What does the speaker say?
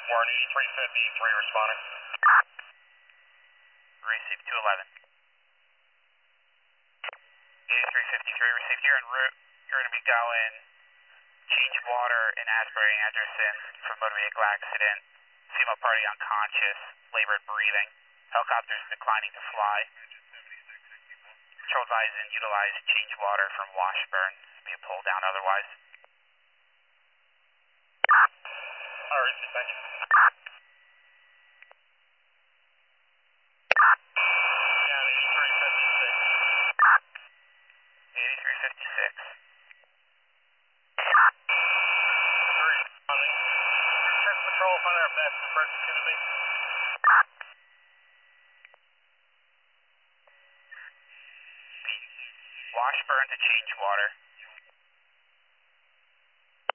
Warren 8353 responding. Receive 211. 8353, received. You're en route. You're going to be going change water in Asbury Anderson for motor vehicle accident. Female party unconscious, labored breathing. Helicopters declining to fly. Control advise and utilize change water from Washburn. Be a pull down otherwise. Alright, thank you. Yeah, 8356. 8356. Responding. Check patrol, find out if that's the presence going to be. Washburn to change water.